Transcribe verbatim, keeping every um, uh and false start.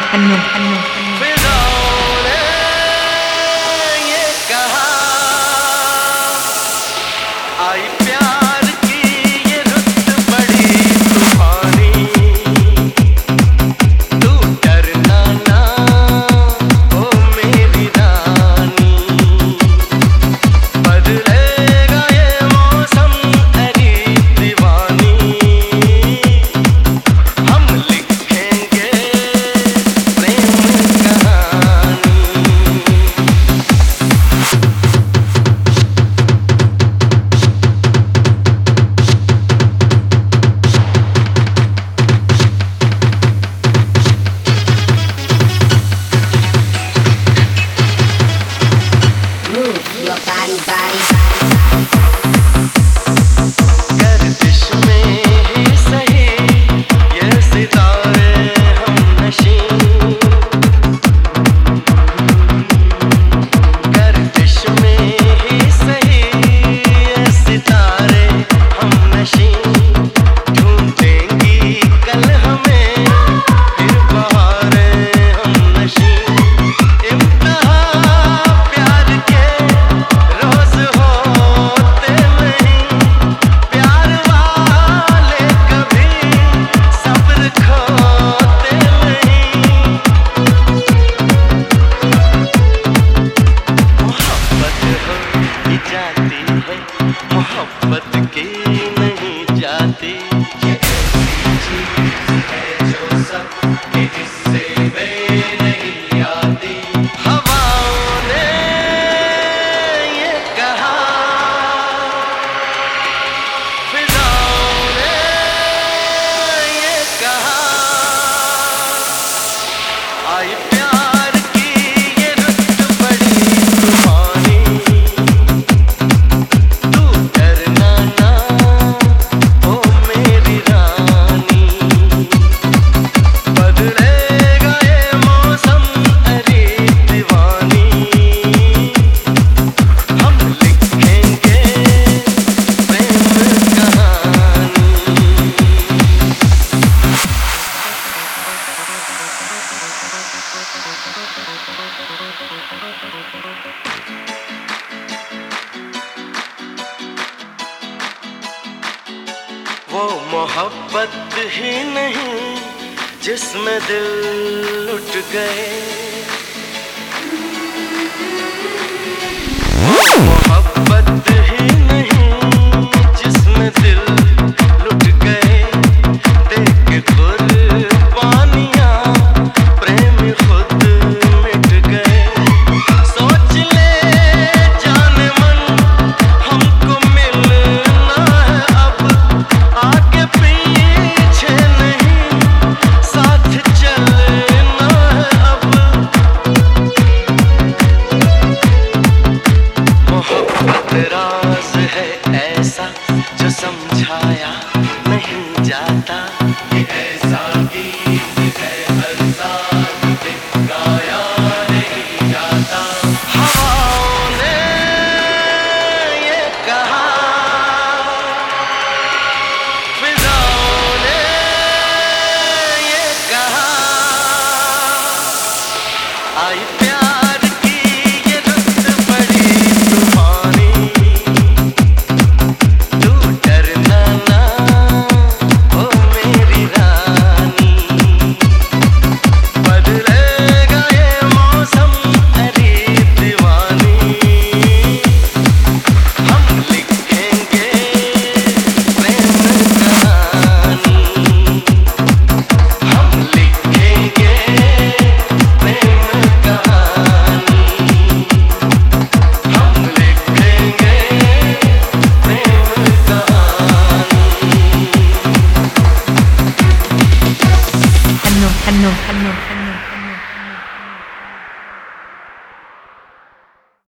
अन्नू अन्नू फिजाओं ने ये कहा आई प्यार की ये रुत बड़ी तूफानी, तू डरना ना ओ मेरी रानी, बदलेगा ये मौसम तेरी दीवानी, हम लिखेंगे प्रेम कहानी। Move your body, body. गर्दिश में ही सही ये सितारे हम नशी, गर्दिश में ही सही ये सितारे हम नशी, ढूंढेंगी कल हमें फिर बहारें हम नशी, इम्तिहा प्यार के रोज होते नहीं, प्यार वाले कभी सब्र खोते नहीं, मोहब्बत हो ही जाती है, मोहब्बत की नहीं जाती, ये ऐसी चीज है जो सबके हिस्से में नहीं आती। हवाओं ने ये कहा, फिजाओं ने ये कहा, आई प्यार की ये रुत बड़ी तूफानी, तू डरना ना ओ मेरी रानी, बदलेगा ये मौसम तेरी दीवानी, हम लिखेंगे प्रेम कहानी। वो मोहब्बत ही नहीं जिसमें दिल लुट गए, वो मोहब्बत ही नहीं जिसमें दिल लुट गए, देख कुर्बानियां प्रेम खुद मिट गए, सोच ले जान मन हमको मिलना है अब, आगे पीछे नहीं साथ चलना है अब, मोहब्बत राज है ऐसा जो समझाया नहीं जाता, ये ऐसा गीत है अरसाल में गाया नहीं जाता। हवाओं ने ये कहा, फिजाओं ने ये कहा, आई